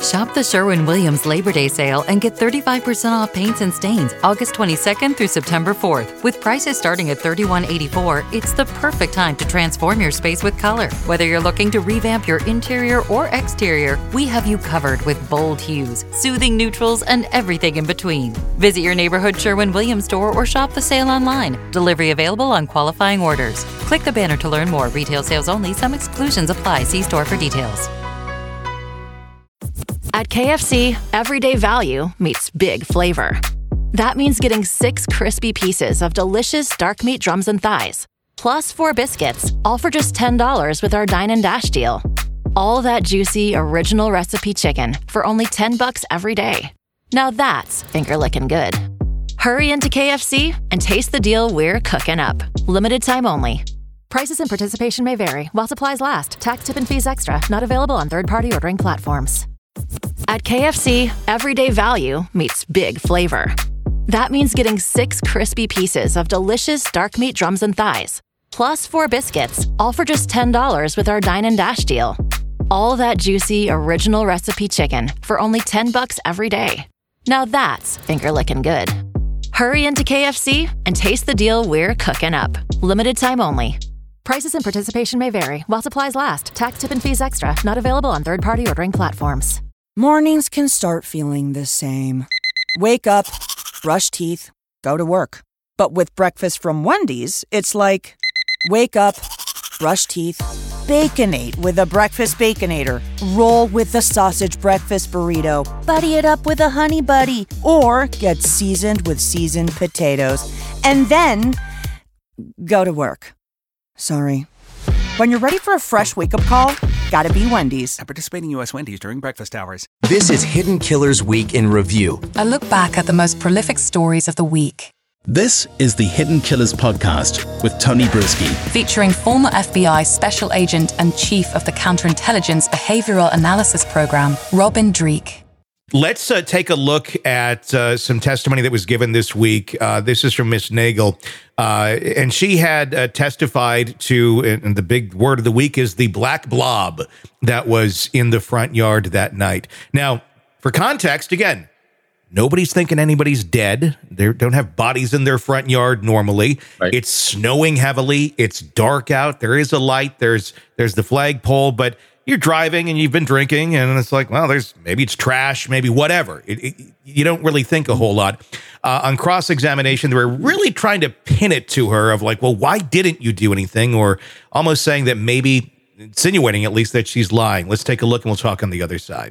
Shop the Sherwin-Williams Labor Day sale and get 35% off paints and stains August 22nd through September 4th. With prices starting at $31.84, it's the perfect time to transform your space with color. Whether you're looking to revamp your interior or exterior, we have you covered with bold hues, soothing neutrals, and everything in between. Visit your neighborhood Sherwin-Williams store or shop the sale online. Delivery available on qualifying orders. Click the banner to learn more. Retail sales only. Some exclusions apply. See store for details. At KFC, everyday value meets big flavor. That means getting 6 crispy pieces of delicious dark meat drums and thighs, plus 4 biscuits, all for just $10 with our Dine and Dash deal. All that juicy, original recipe chicken for only $10 every day. Now that's finger-licking good. Hurry into KFC and taste the deal we're cooking up. Limited time only. Prices and participation may vary while supplies last. Tax, tip, and fees extra. Not available on third-party ordering platforms. At KFC, everyday value meets big flavor. That means getting 6 crispy pieces of delicious dark meat drums and thighs, plus 4 biscuits, all for just $10 with our Dine and Dash deal. All that juicy, original recipe chicken for only $10 every day. Now that's finger-licking good. Hurry into KFC and taste the deal we're cooking up. Limited time only. Prices and participation may vary while supplies last. Tax, tip, and fees extra. Not available on third-party ordering platforms. Mornings can start feeling the same. Wake up, brush teeth, go to work. But with breakfast from Wendy's, it's like, wake up, brush teeth, Baconate with a breakfast Baconator. Roll with the sausage breakfast burrito. Buddy it up with a honey buddy. Or get seasoned with seasoned potatoes. And then go to work. Sorry. When you're ready for a fresh wake-up call, gotta be Wendy's. At participating U.S. Wendy's during breakfast hours. This is Hidden Killers Week in Review. A look back at the most prolific stories of the week. This is the Hidden Killers podcast with Tony Brisky. Featuring former FBI Special Agent and Chief of the Counterintelligence Behavioral Analysis Program, Robin Dreeke. Let's take a look at some testimony that was given this week. This is from Miss Nagel. And she had testified to, and the big word of the week is the black blob that was in the front yard that night. Now, for context, again, nobody's thinking anybody's dead. They don't have bodies in their front yard normally. Right. It's snowing heavily. It's dark out. There is a light. There's the flagpole, but you're driving and you've been drinking and it's like, well, maybe it's trash, maybe whatever. You don't really think a whole lot. On cross-examination, they were really trying to pin it to her of like, well, why didn't you do anything? Or almost saying that maybe, insinuating at least that she's lying. Let's take a look and we'll talk on the other side.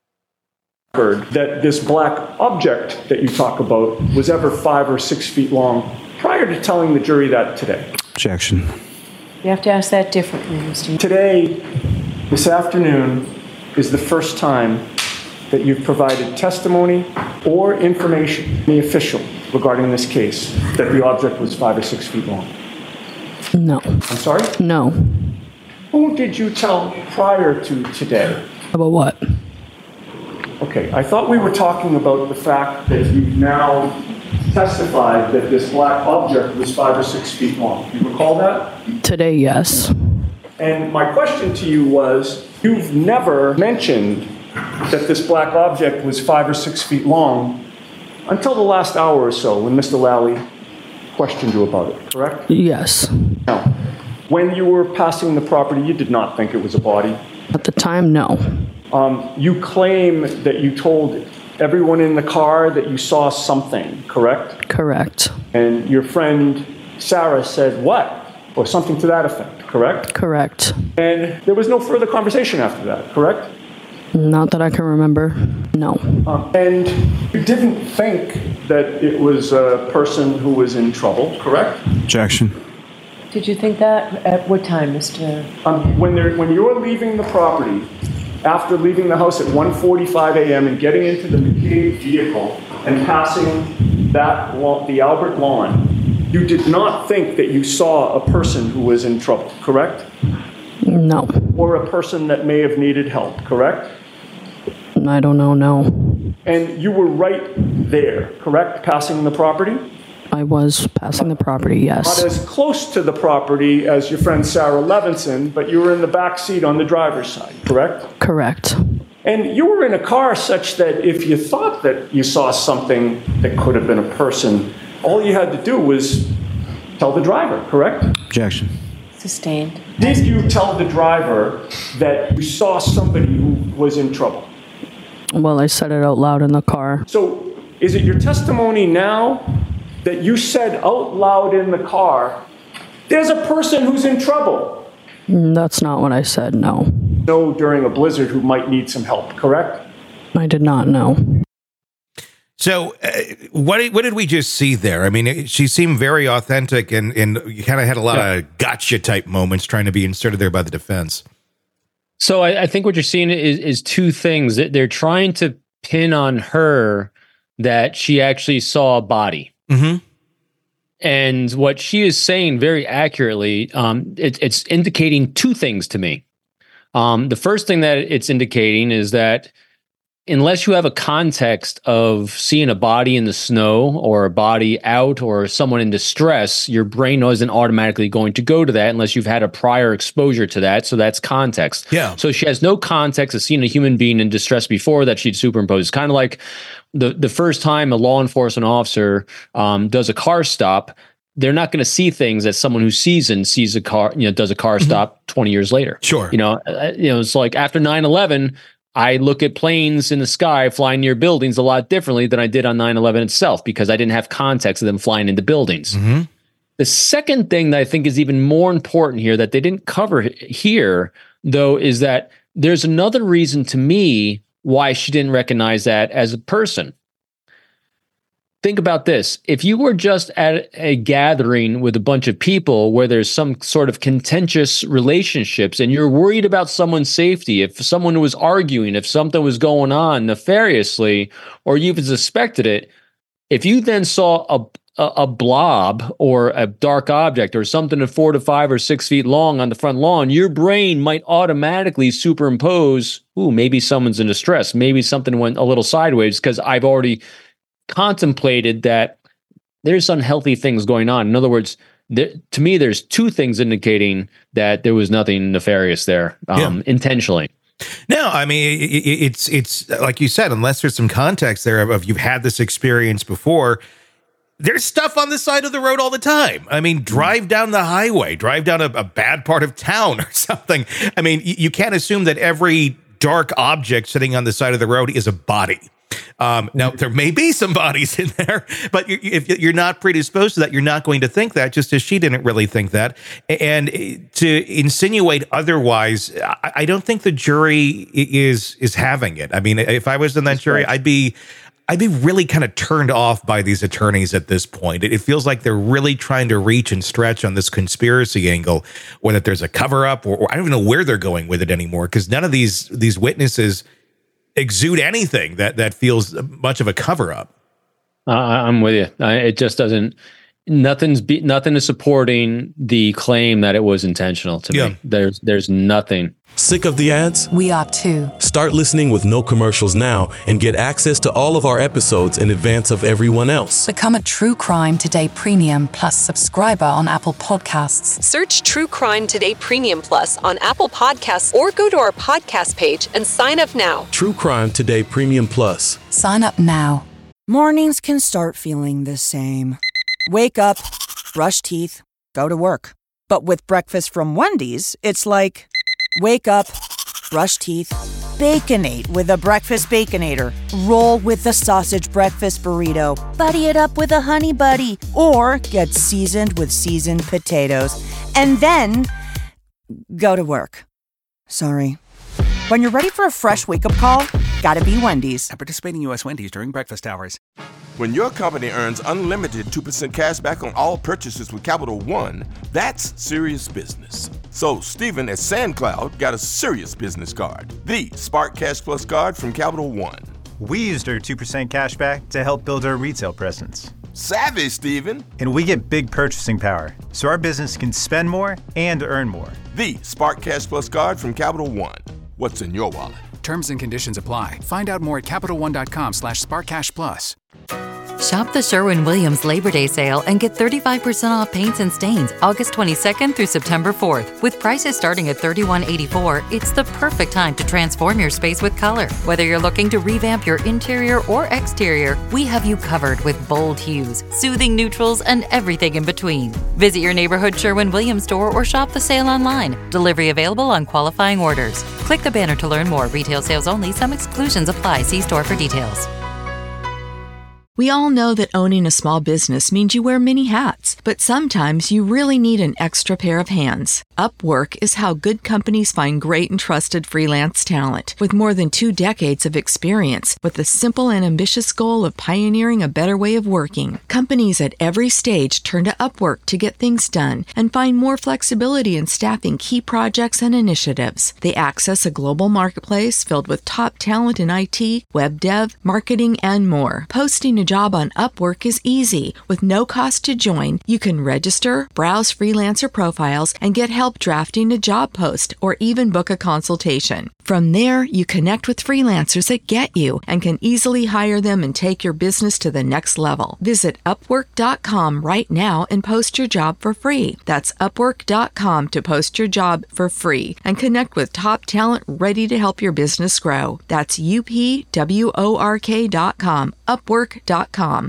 Heard that this black object that you talk about was ever 5 or 6 feet long prior to telling the jury that today. Objection. You have to ask that differently, Mr. Today, this afternoon, is the first time that you've provided testimony or information, the official, regarding this case, that the object was 5 or 6 feet long. No. I'm sorry? No. Who did you tell prior to today? About what? Okay, I thought we were talking about the fact that you've now testified that this black object was 5 or 6 feet long. You recall that? Today, yes. And my question to you was, you've never mentioned that this black object was 5 or 6 feet long until the last hour or so when Mr. Lally questioned you about it, correct? Yes. Now, when you were passing the property, you did not think it was a body? At the time, no. You claim that you told everyone in the car that you saw something, correct? Correct. And your friend Sarah said what? Or something to that effect, correct? Correct. And there was no further conversation after that, correct? Not that I can remember, no. And you didn't think that it was a person who was in trouble, correct? Objection. Did you think that? At what time, Mr.? When you're leaving the property, after leaving the house at 1:45 a.m. and getting into the McCabe vehicle and passing the Albert lawn, you did not think that you saw a person who was in trouble, correct? No. Or a person that may have needed help, correct? I don't know, no. And you were right there, correct, passing the property? I was passing the property, yes. Not as close to the property as your friend Sarah Levinson, but you were in the back seat on the driver's side, correct? Correct. And you were in a car such that if you thought that you saw something that could have been a person, all you had to do was tell the driver, correct? Objection. Sustained. Did you tell the driver that you saw somebody who was in trouble? Well, I said it out loud in the car. So is it your testimony now that you said out loud in the car, there's a person who's in trouble? That's not what I said, no. No, during a blizzard who might need some help, correct? I did not know. So what did we just see there? I mean, she seemed very authentic, and you kind of had a lot of gotcha type moments trying to be inserted there by the defense. So I think what you're seeing is two things. They're trying to pin on her that she actually saw a body. Mm-hmm. And what she is saying very accurately, it's indicating two things to me. The first thing that it's indicating is that unless you have a context of seeing a body in the snow or a body out or someone in distress, your brain isn't automatically going to go to that unless you've had a prior exposure to that. So that's context. Yeah. So she has no context of seeing a human being in distress before that she'd superimpose. It's kind of like the first time a law enforcement officer does a car stop, they're not going to see things that someone who's seasoned sees a car, does a car stop 20 years later. Sure. It's like after 9/11, I look at planes in the sky flying near buildings a lot differently than I did on 9/11 itself because I didn't have context of them flying into buildings. Mm-hmm. The second thing that I think is even more important here that they didn't cover here, though, is that there's another reason to me why she didn't recognize that as a person. Think about this. If you were just at a gathering with a bunch of people where there's some sort of contentious relationships and you're worried about someone's safety, if someone was arguing, if something was going on nefariously, or you even suspected it, if you then saw a blob or a dark object or something at 4 to 5 or 6 feet long on the front lawn, your brain might automatically superimpose, maybe someone's in distress. Maybe something went a little sideways because I've already contemplated that there's unhealthy things going on. In other words, to me, there's two things indicating that there was nothing nefarious there intentionally. No, I mean, it's like you said, unless there's some context there of you've had this experience before, there's stuff on the side of the road all the time. I mean, drive down the highway, drive down a bad part of town or something. I mean, you can't assume that every dark object sitting on the side of the road is a body. Now, there may be some bodies in there, but if you're not predisposed to that, you're not going to think that, just as she didn't really think that. And to insinuate otherwise, I don't think the jury is having it. I mean, if I was in that jury, I'd be really kind of turned off by these attorneys at this point. It feels like they're really trying to reach and stretch on this conspiracy angle, whether there's a cover up or I don't even know where they're going with it anymore, because none of these witnesses exude anything that feels much of a cover up. I'm with you. It just doesn't. Nothing is supporting the claim that it was intentional to me. There's nothing. Sick of the ads? We are too. Start listening with no commercials now and get access to all of our episodes in advance of everyone else. Become a True Crime Today Premium Plus subscriber on Apple Podcasts. Search True Crime Today Premium Plus on Apple Podcasts or go to our podcast page and sign up now. True Crime Today Premium Plus. Sign up now. Mornings can start feeling the same. Wake up, brush teeth, go to work. But with breakfast from Wendy's, it's like, wake up, brush teeth, Baconate with a breakfast Baconator. Roll with the sausage breakfast burrito. Buddy it up with a Honey Buddy. Or get seasoned with seasoned potatoes. And then go to work. Sorry. When you're ready for a fresh wake-up call, gotta be Wendy's. At participating U.S. Wendy's during breakfast hours. When your company earns unlimited 2% cash back on all purchases with Capital One, that's serious business. So Stephen at SandCloud got a serious business card, the Spark Cash Plus card from Capital One. We used our 2% cash back to help build our retail presence. Savvy, Stephen. And we get big purchasing power, so our business can spend more and earn more. The Spark Cash Plus card from Capital One. What's in your wallet? Terms and conditions apply. Find out more at CapitalOne.com/SparkCashPlus. Shop the Sherwin-Williams Labor Day sale and get 35% off paints and stains August 22nd through September 4th. With prices starting at $31.84, it's the perfect time to transform your space with color. Whether you're looking to revamp your interior or exterior, we have you covered with bold hues, soothing neutrals, and everything in between. Visit your neighborhood Sherwin-Williams store or shop the sale online. Delivery available on qualifying orders. Click the banner to learn more. Retail sales only. Some exclusions apply. See store for details. We all know that owning a small business means you wear many hats, but sometimes you really need an extra pair of hands. Upwork is how good companies find great and trusted freelance talent. With more than 2 decades of experience, with the simple and ambitious goal of pioneering a better way of working, companies at every stage turn to Upwork to get things done and find more flexibility in staffing key projects and initiatives. They access a global marketplace filled with top talent in IT, web dev, marketing, and more. Posting a job on Upwork is easy. With no cost to join, you can register, browse freelancer profiles, and get help drafting a job post or even book a consultation. From there, you connect with freelancers that get you and can easily hire them and take your business to the next level. Visit Upwork.com right now and post your job for free. That's Upwork.com to post your job for free and connect with top talent ready to help your business grow. That's UPWORK.com. Upwork.com.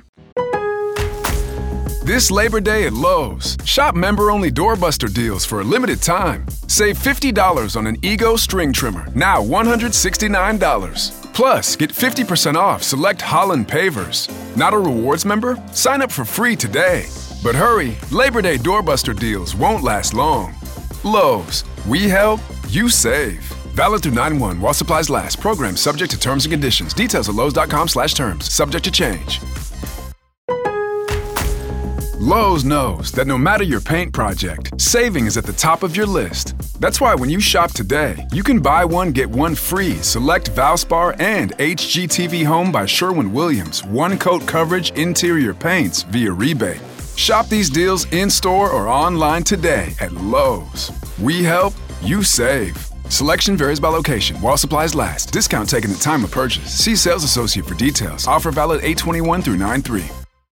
This Labor Day at Lowe's, shop member-only doorbuster deals for a limited time. Save $50 on an Ego string trimmer, now $169. Plus, get 50% off select Holland pavers. Not a rewards member? Sign up for free today. But hurry, Labor Day doorbuster deals won't last long. Lowe's, we help, you save. Valid through 9/1 while supplies last. Program subject to terms and conditions. Details at lowes.com/terms. Subject to change. Lowe's knows that no matter your paint project, saving is at the top of your list. That's why when you shop today, you can buy one, get one free. Select Valspar and HGTV Home by Sherwin-Williams. One-coat coverage interior paints via rebate. Shop these deals in-store or online today at Lowe's. We help, you save. Selection varies by location. While supplies last. Discount taken at time of purchase. See sales associate for details. Offer valid 8/21 through 9/3.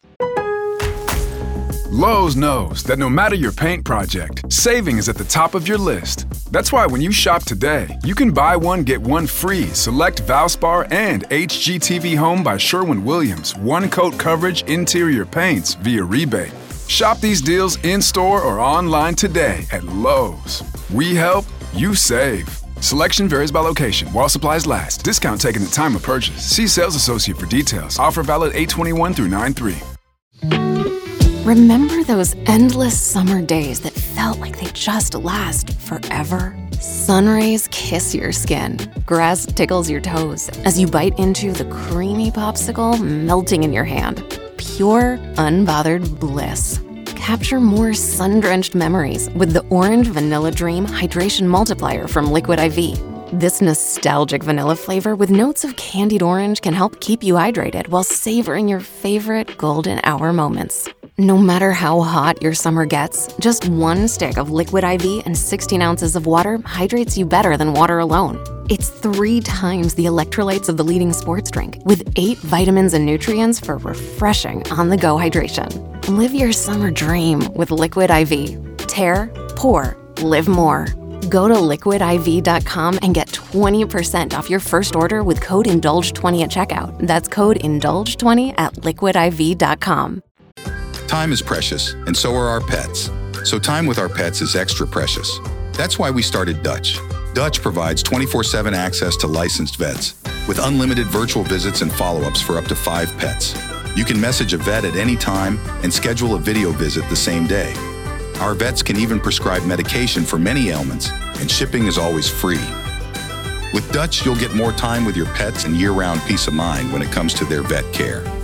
Lowe's knows that no matter your paint project, saving is at the top of your list. That's why when you shop today, you can buy one, get one free. Select Valspar and HGTV Home by Sherwin-Williams. One-coat coverage interior paints via rebate. Shop these deals in-store or online today at Lowe's. We help, you save. Selection varies by location. While supplies last. Discount taken at time of purchase. See sales associate for details. Offer valid 8/21 through 9/3. Remember those endless summer days that felt like they just last forever? Sun rays kiss your skin. Grass tickles your toes as you bite into the creamy popsicle melting in your hand. Pure, unbothered bliss. Capture more sun-drenched memories with the Orange Vanilla Dream Hydration Multiplier from Liquid IV. This nostalgic vanilla flavor with notes of candied orange can help keep you hydrated while savoring your favorite golden hour moments. No matter how hot your summer gets, just one stick of Liquid IV and 16 ounces of water hydrates you better than water alone. It's 3 times the electrolytes of the leading sports drink, with 8 vitamins and nutrients for refreshing on-the-go hydration. Live your summer dream with Liquid IV. Tear, pour, live more. Go to liquidiv.com and get 20% off your first order with code INDULGE20 at checkout. That's code INDULGE20 at liquidiv.com. Time is precious, and so are our pets. So time with our pets is extra precious. That's why we started Dutch. Dutch provides 24/7 access to licensed vets, with unlimited virtual visits and follow-ups for up to 5 pets. You can message a vet at any time and schedule a video visit the same day. Our vets can even prescribe medication for many ailments, and shipping is always free. With Dutch, you'll get more time with your pets and year-round peace of mind when it comes to their vet care.